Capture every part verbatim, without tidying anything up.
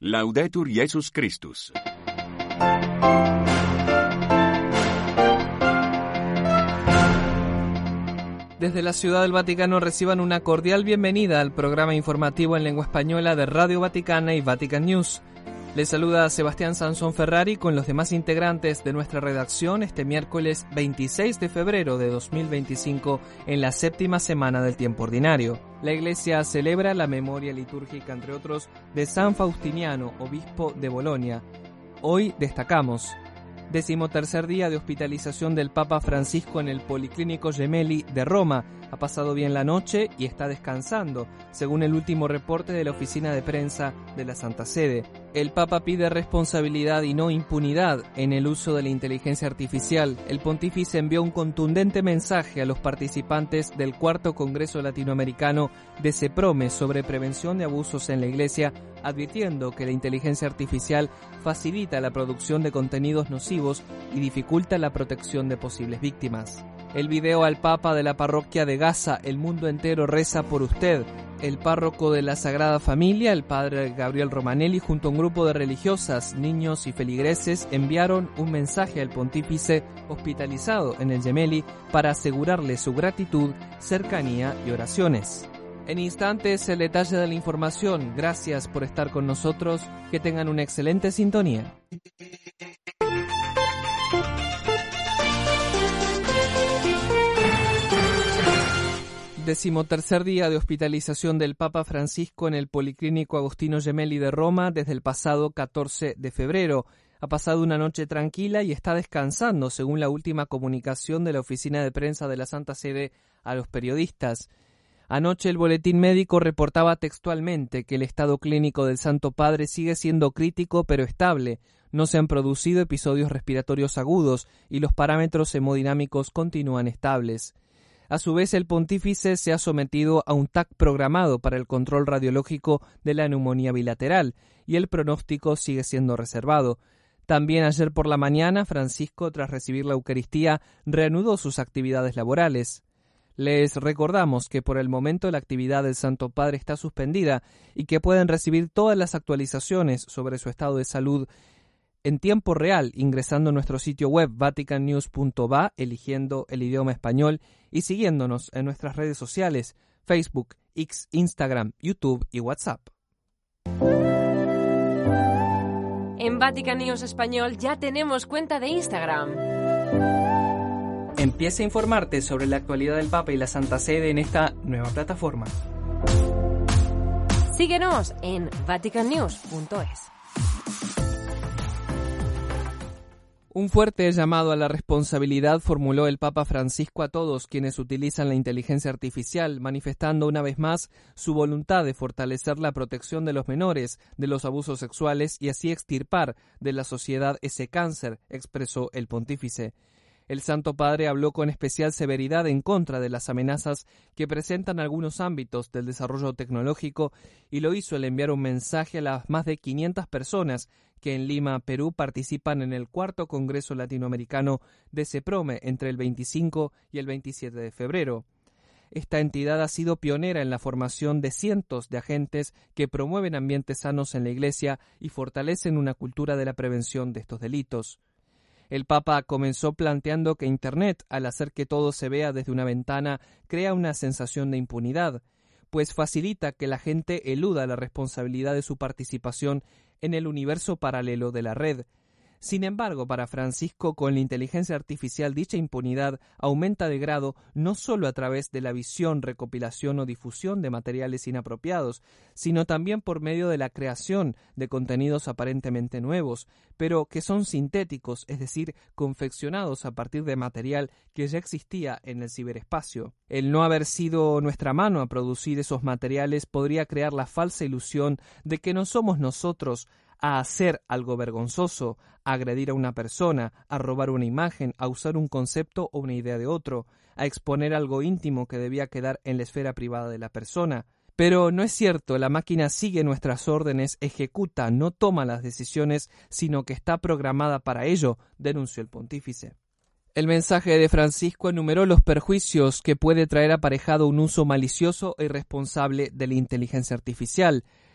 Laudetur Jesus Christus. Desde la Ciudad del Vaticano reciban una cordial bienvenida al programa informativo en lengua española de Radio Vaticana y Vatican News. Les saluda Sebastián Sansón Ferrari con los demás integrantes de nuestra redacción este miércoles veintiséis de febrero de dos mil veinticinco en la séptima semana del tiempo ordinario. La Iglesia celebra la memoria litúrgica, entre otros, de San Faustiniano, obispo de Bolonia. Hoy destacamos: decimotercer día de hospitalización del Papa Francisco en el Policlínico Gemelli de Roma. Ha pasado bien la noche y está descansando, según el último reporte de la oficina de prensa de la Santa Sede. El Papa pide responsabilidad y no impunidad en el uso de la inteligencia artificial. El pontífice envió un contundente mensaje a los participantes del cuarto Congreso Latinoamericano de CEPROME sobre prevención de abusos en la Iglesia, advirtiendo que la inteligencia artificial facilita la producción de contenidos nocivos y dificulta la protección de posibles víctimas. El video al Papa de la parroquia de Gaza, El mundo entero reza por usted. El párroco de la Sagrada Familia, el padre Gabriel Romanelli, junto a un grupo de religiosas, niños y feligreses, enviaron un mensaje al pontífice hospitalizado en el Gemelli para asegurarle su gratitud, cercanía y oraciones. En instantes, el detalle de la información. Gracias por estar con nosotros. Que tengan una excelente sintonía. Decimotercer día de hospitalización del Papa Francisco en el Policlínico Agostino Gemelli de Roma desde el pasado catorce de febrero. Ha pasado una noche tranquila y está descansando, según la última comunicación de la oficina de prensa de la Santa Sede a los periodistas. Anoche el boletín médico reportaba textualmente que el estado clínico del Santo Padre sigue siendo crítico pero estable. No se han producido episodios respiratorios agudos y los parámetros hemodinámicos continúan estables. A su vez, el pontífice se ha sometido a un T A C programado para el control radiológico de la neumonía bilateral y el pronóstico sigue siendo reservado. También ayer por la mañana, Francisco, tras recibir la Eucaristía, reanudó sus actividades laborales. Les recordamos que por el momento la actividad del Santo Padre está suspendida y que pueden recibir todas las actualizaciones sobre su estado de salud en tiempo real ingresando a nuestro sitio web vatican news punto va, eligiendo el idioma español y siguiéndonos en nuestras redes sociales Facebook, X, Instagram, YouTube y WhatsApp. En Vatican News Español ya tenemos cuenta de Instagram. Empieza a informarte sobre la actualidad del Papa y la Santa Sede en esta nueva plataforma. Síguenos en vatican news punto es. Un fuerte llamado a la responsabilidad formuló el Papa Francisco a todos quienes utilizan la inteligencia artificial, manifestando una vez más su voluntad de fortalecer la protección de los menores de los abusos sexuales y así extirpar de la sociedad ese cáncer, expresó el pontífice. El Santo Padre habló con especial severidad en contra de las amenazas que presentan algunos ámbitos del desarrollo tecnológico y lo hizo al enviar un mensaje a las más de quinientas personas que en Lima, Perú, participan en el cuarto Congreso Latinoamericano de CEPROME entre el veinticinco y el veintisiete de febrero. Esta entidad ha sido pionera en la formación de cientos de agentes que promueven ambientes sanos en la Iglesia y fortalecen una cultura de la prevención de estos delitos. El Papa comenzó planteando que Internet, al hacer que todo se vea desde una ventana, crea una sensación de impunidad, pues facilita que la gente eluda la responsabilidad de su participación en el universo paralelo de la red. Sin embargo, para Francisco, con la inteligencia artificial dicha impunidad aumenta de grado no solo a través de la visión, recopilación o difusión de materiales inapropiados, sino también por medio de la creación de contenidos aparentemente nuevos, pero que son sintéticos, es decir, confeccionados a partir de material que ya existía en el ciberespacio. El no haber sido nuestra mano a producir esos materiales podría crear la falsa ilusión de que no somos nosotros a hacer algo vergonzoso, a agredir a una persona, a robar una imagen, a usar un concepto o una idea de otro, a exponer algo íntimo que debía quedar en la esfera privada de la persona. Pero no es cierto, la máquina sigue nuestras órdenes, ejecuta, no toma las decisiones, sino que está programada para ello, denunció el pontífice. El mensaje de Francisco enumeró los perjuicios que puede traer aparejado un uso malicioso e irresponsable de la inteligencia artificial.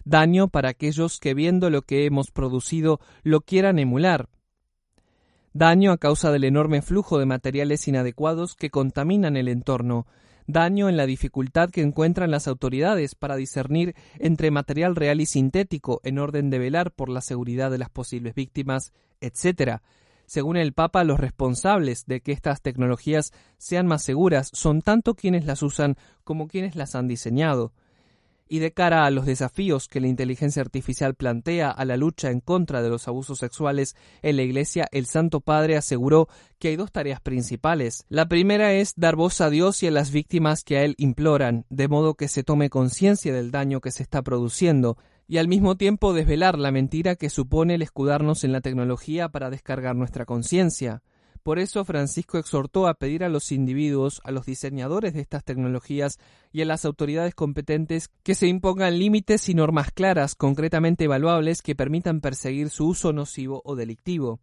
daño para aquellos que viendo lo que hemos producido lo quieran emular, daño a causa del enorme flujo de materiales inadecuados que contaminan el entorno, daño en la dificultad que encuentran las autoridades para discernir entre material real y sintético en orden de velar por la seguridad de las posibles víctimas, etcétera. Según el Papa, los responsables de que estas tecnologías sean más seguras son tanto quienes las usan como quienes las han diseñado. Y de cara a los desafíos que la inteligencia artificial plantea a la lucha en contra de los abusos sexuales en la Iglesia, el Santo Padre aseguró que hay dos tareas principales. La primera es dar voz a Dios y a las víctimas que a Él imploran, de modo que se tome conciencia del daño que se está produciendo, y al mismo tiempo desvelar la mentira que supone el escudarnos en la tecnología para descargar nuestra conciencia. Por eso Francisco exhortó a pedir a los individuos, a los diseñadores de estas tecnologías y a las autoridades competentes que se impongan límites y normas claras, concretamente evaluables, que permitan perseguir su uso nocivo o delictivo.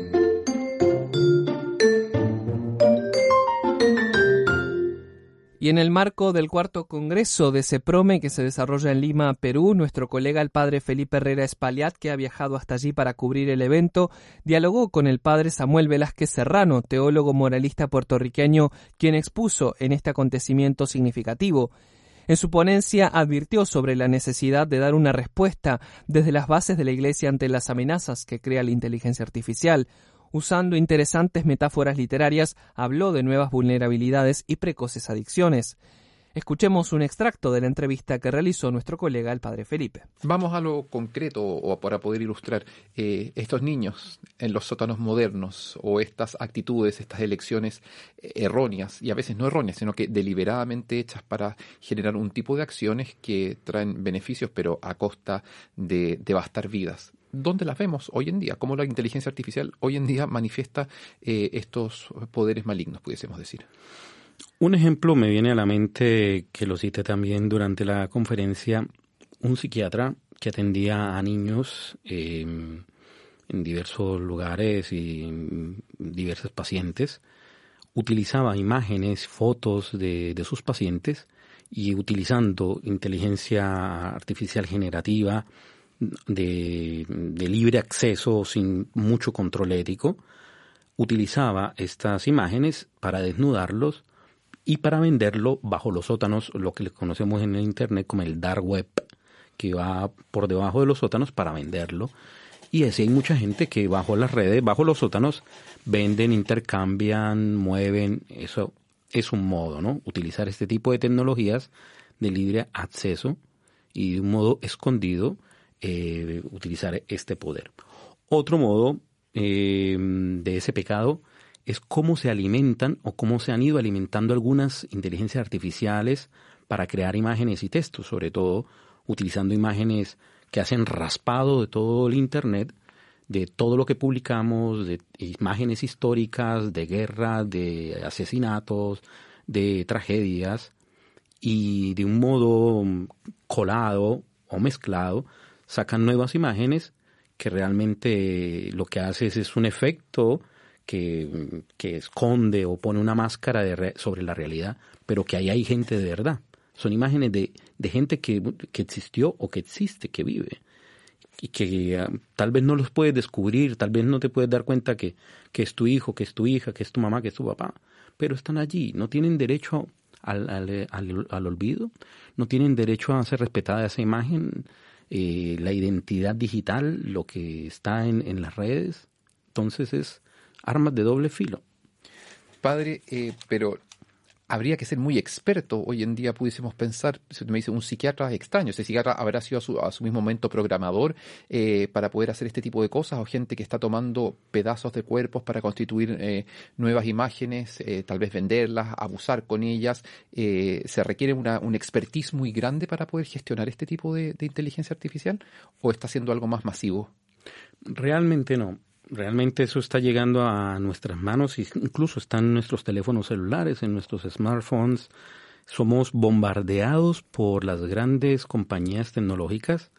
Y en el marco del cuarto congreso de CEPROME que se desarrolla en Lima, Perú, nuestro colega el padre Felipe Herrera Espaillat, que ha viajado hasta allí para cubrir el evento, dialogó con el padre Samuel Velázquez Serrano, teólogo moralista puertorriqueño, quien expuso en este acontecimiento significativo. En su ponencia advirtió sobre la necesidad de dar una respuesta desde las bases de la Iglesia ante las amenazas que crea la inteligencia artificial. Usando interesantes metáforas literarias, habló de nuevas vulnerabilidades y precoces adicciones. Escuchemos un extracto de la entrevista que realizó nuestro colega el padre Felipe. Vamos a lo concreto o para poder ilustrar eh, estos niños en los sótanos modernos o estas actitudes, estas elecciones erróneas, y a veces no erróneas, sino que deliberadamente hechas para generar un tipo de acciones que traen beneficios, pero a costa de devastar vidas. ¿Dónde las vemos hoy en día? ¿Cómo la inteligencia artificial hoy en día manifiesta eh, estos poderes malignos, pudiésemos decir? Un ejemplo me viene a la mente, que lo cité también durante la conferencia, un psiquiatra que atendía a niños eh, en diversos lugares y diversos pacientes, utilizaba imágenes, fotos de, de sus pacientes y utilizando inteligencia artificial generativa, De, de libre acceso sin mucho control ético, utilizaba estas imágenes para desnudarlos y para venderlo bajo los sótanos, lo que le conocemos en el internet como el dark web, que va por debajo de los sótanos para venderlo. Y así hay mucha gente que bajo las redes, bajo los sótanos, venden, intercambian, mueven. Eso es un modo, ¿no? Utilizar este tipo de tecnologías de libre acceso y de un modo escondido, Eh, utilizar este poder. Otro modo eh, de ese pecado es cómo se alimentan o cómo se han ido alimentando algunas inteligencias artificiales para crear imágenes y textos, sobre todo utilizando imágenes que hacen raspado de todo el internet, de todo lo que publicamos, de imágenes históricas, de guerras, de asesinatos, de tragedias, y de un modo colado o mezclado sacan nuevas imágenes que realmente lo que hace es, es un efecto que, que esconde o pone una máscara de re, sobre la realidad, pero que ahí hay gente de verdad. Son imágenes de, de gente que, que existió o que existe, que vive, y que uh, tal vez no los puedes descubrir, tal vez no te puedes dar cuenta que, que es tu hijo, que es tu hija, que es tu mamá, que es tu papá, pero están allí, no tienen derecho al, al, al, al olvido, no tienen derecho a ser respetada esa imagen. Eh, la identidad digital, lo que está en, en las redes, entonces es armas de doble filo. Padre, eh, pero habría que ser muy experto. Hoy en día pudiésemos pensar, si me dice un psiquiatra extraño, ese psiquiatra habrá sido a su, a su mismo momento programador eh, para poder hacer este tipo de cosas, o gente que está tomando pedazos de cuerpos para constituir eh, nuevas imágenes, eh, tal vez venderlas, abusar con ellas. Eh, ¿Se requiere una, un expertise muy grande para poder gestionar este tipo de, de inteligencia artificial, o está siendo algo más masivo? Realmente no. Realmente eso está llegando a nuestras manos, incluso está en nuestros teléfonos celulares, en nuestros smartphones. Somos bombardeados por las grandes compañías tecnológicas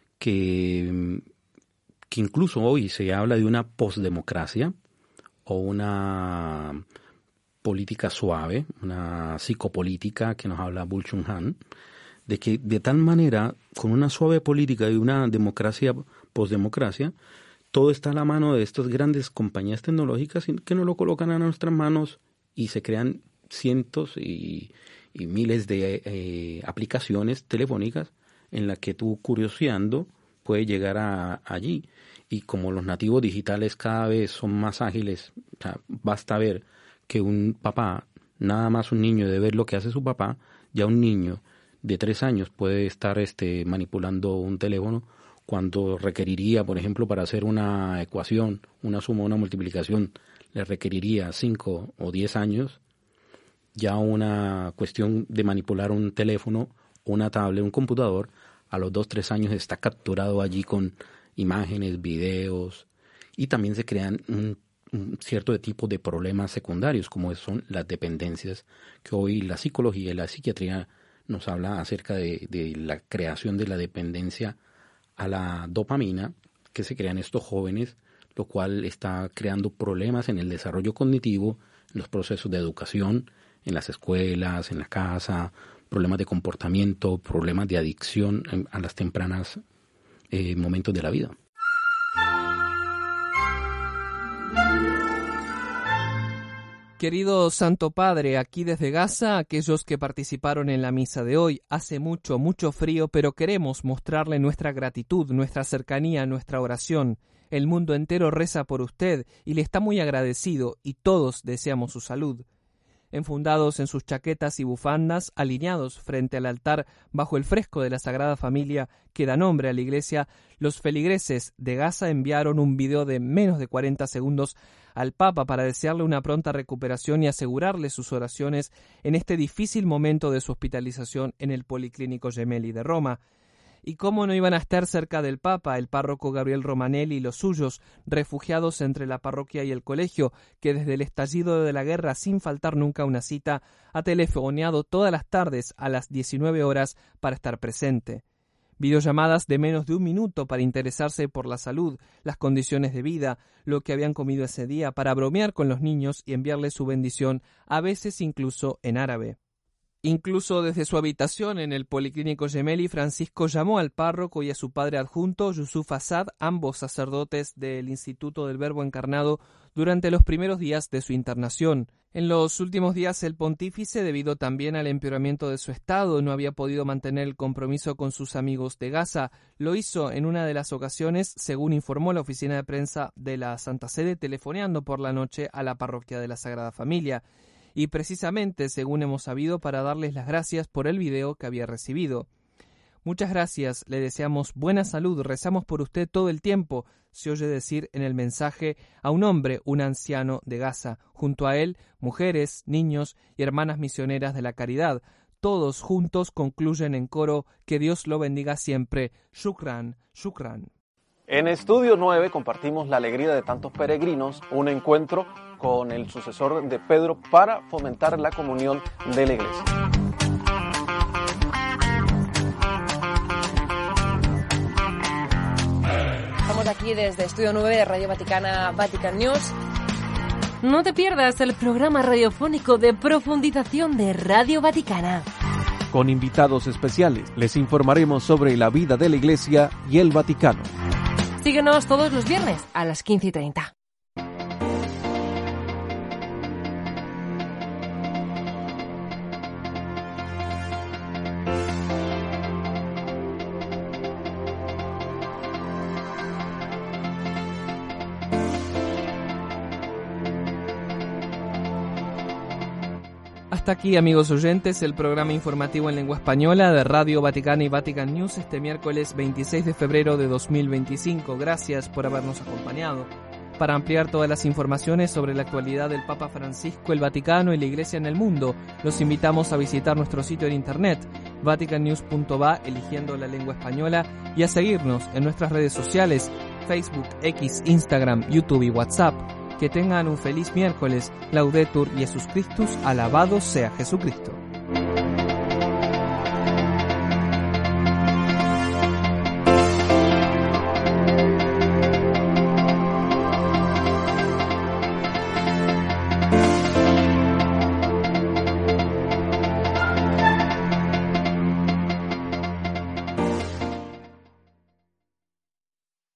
que, que incluso hoy se habla de una postdemocracia o una política suave, una psicopolítica que nos habla Byung-Chul Han, de que de tal manera, con una suave política y una democracia, posdemocracia, todo está a la mano de estas grandes compañías tecnológicas que nos lo colocan a nuestras manos y se crean cientos y, y miles de eh, aplicaciones telefónicas en las que tú, curioseando, puedes llegar a, allí. Y como los nativos digitales cada vez son más ágiles, o sea, basta ver que un papá, nada más un niño de ver lo que hace su papá, ya un niño de tres años puede estar este, manipulando un teléfono cuando requeriría, por ejemplo, para hacer una ecuación, una suma o una multiplicación, le requeriría cinco o diez años. Ya una cuestión de manipular un teléfono, una tablet, un computador, a los dos, tres años está capturado allí con imágenes, videos, y también se crean un, un cierto tipo de problemas secundarios, como son las dependencias, que hoy la psicología y la psiquiatría nos habla acerca de, de la creación de la dependencia a la dopamina que se crean estos jóvenes, lo cual está creando problemas en el desarrollo cognitivo, en los procesos de educación, en las escuelas, en la casa, problemas de comportamiento, problemas de adicción a las tempranas eh, momentos de la vida. Querido Santo Padre, aquí desde Gaza, aquellos que participaron en la misa de hoy, hace mucho, mucho frío, pero queremos mostrarle nuestra gratitud, nuestra cercanía, nuestra oración. El mundo entero reza por usted y le está muy agradecido y todos deseamos su salud. Enfundados en sus chaquetas y bufandas, alineados frente al altar bajo el fresco de la Sagrada Familia que da nombre a la iglesia, los feligreses de Gaza enviaron un video de menos de cuarenta segundos al Papa para desearle una pronta recuperación y asegurarle sus oraciones en este difícil momento de su hospitalización en el Policlínico Gemelli de Roma. ¿Y cómo no iban a estar cerca del Papa, el párroco Gabriel Romanelli y los suyos, refugiados entre la parroquia y el colegio, que desde el estallido de la guerra, sin faltar nunca una cita, ha telefoneado todas las tardes a las diecinueve horas para estar presente? Videollamadas de menos de un minuto para interesarse por la salud, las condiciones de vida, lo que habían comido ese día, para bromear con los niños y enviarles su bendición, a veces incluso en árabe. Incluso desde su habitación en el Policlínico Gemelli, Francisco llamó al párroco y a su padre adjunto, Yusuf Asad, ambos sacerdotes del Instituto del Verbo Encarnado, durante los primeros días de su internación. En los últimos días el pontífice, debido también al empeoramiento de su estado, no había podido mantener el compromiso con sus amigos de Gaza. Lo hizo en una de las ocasiones, según informó la oficina de prensa de la Santa Sede, telefoneando por la noche a la parroquia de la Sagrada Familia. Y precisamente, según hemos sabido, para darles las gracias por el video que había recibido. Muchas gracias, le deseamos buena salud, rezamos por usted todo el tiempo, se oye decir en el mensaje a un hombre, un anciano de Gaza. Junto a él, mujeres, niños y hermanas misioneras de la caridad. Todos juntos concluyen en coro, que Dios lo bendiga siempre. Shukran, shukran. En Estudio nueve compartimos la alegría de tantos peregrinos, un encuentro con el sucesor de Pedro para fomentar la comunión de la Iglesia. Estamos aquí desde Estudio nueve de Radio Vaticana, Vatican News. No te pierdas el programa radiofónico de profundización de Radio Vaticana. Con invitados especiales les informaremos sobre la vida de la Iglesia y el Vaticano. Síguenos todos los viernes a las quince y treinta. Hasta aquí, amigos oyentes, el programa informativo en lengua española de Radio Vaticana y Vatican News este miércoles veintiséis de febrero de dos mil veinticinco. Gracias por habernos acompañado. Para ampliar todas las informaciones sobre la actualidad del Papa Francisco, el Vaticano y la Iglesia en el mundo, los invitamos a visitar nuestro sitio en internet, vatican news punto va, eligiendo la lengua española, y a seguirnos en nuestras redes sociales, Facebook, X, Instagram, YouTube y WhatsApp. Que tengan un feliz miércoles. Laudetur Jesus Christus, alabado sea Jesucristo.